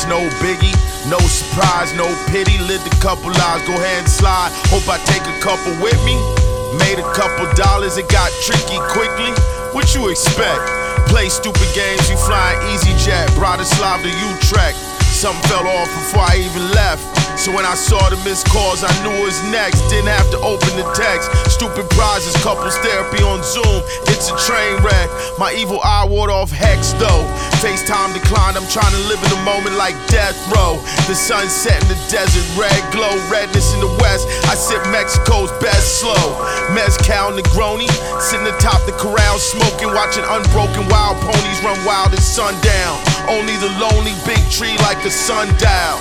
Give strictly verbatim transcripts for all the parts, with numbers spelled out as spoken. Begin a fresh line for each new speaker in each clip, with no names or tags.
no biggie. No surprise, no pity. Lived a couple lives, go ahead and slide. Hope I take a couple with me. Made a couple dollars, it got tricky quickly. What you expect? Play stupid games, you flying EasyJet, Bratislava to Utrecht. Something fell off before I even left. So when I saw the missed calls, I knew it was next. Didn't have to open the text. Stupid prizes, couples therapy on Zoom. It's a train wreck. My evil eye ward off hex though. FaceTime declined, I'm trying to live in the moment like death row. The sun set in the desert, red glow, redness in the west. I sip Mexico's best slow. Mezcal Negroni, sitting atop the corral, smoking, watching unbroken wild ponies run wild at sundown. Only the lonely big tree like a sundial.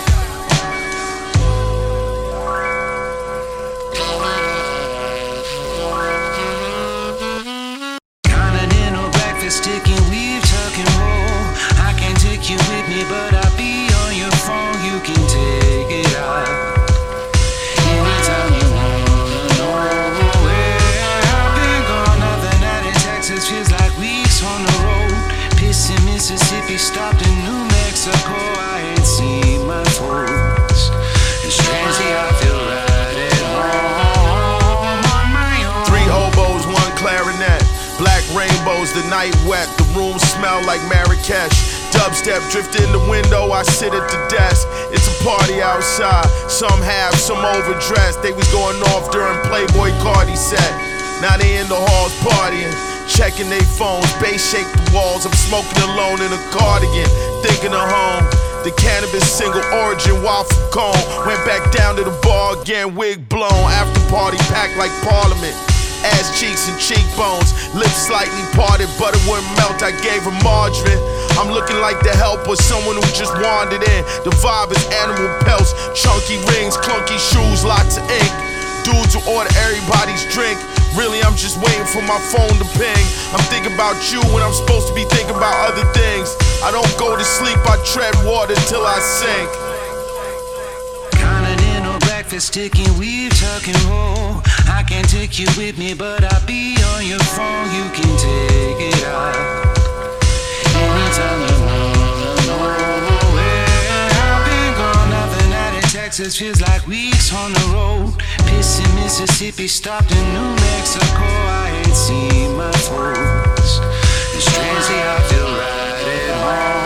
Continental breakfast, chicken, weave, tuck and roll. I can't take you with me, but I'll be on your phone. You can take it out anytime you wanna know where I've been gone. Nothing out in Texas feels like weeks on the road. Pissing Mississippi, stopped in New Mexico. I ain't seen my folks. And strangely, I feel right at home on my own.
Three oboes, one clarinet. Black rainbows, the night wet. The room smell like Marrakesh. Dubstep drift in the window, I sit at the desk. It's a party outside. Some have, some overdressed. They was going off during Playboy Cardi set. Now they in the halls partying, checking they phones, bass shake the walls. I'm smoking alone in a cardigan, thinking of home. The cannabis single origin, waffle cone. Went back down to the bar again, wig blown. After party packed like Parliament. Ass cheeks and cheekbones, lips slightly parted, butter wouldn't melt. I gave her margarine. I'm looking like the help or someone who just wandered in. The vibe is animal pelts, chunky rings, clunky shoes, lots of ink. Dudes who order everybody's drink. Really, I'm just waiting for my phone to ping. I'm thinking about you when I'm supposed to be thinking about other things. I don't go to sleep, I tread water till I sink.
Continental breakfast, chicken, weave, tuck and roll. I can't take you with me, but I'll be on your phone. You can take it out anytime you wanna know where I've been gone. Nothing out in Texas feels like weeks on the road. Pissing Mississippi, stopped in New Mexico. I ain't seen my folks. And strangely, I feel right at home.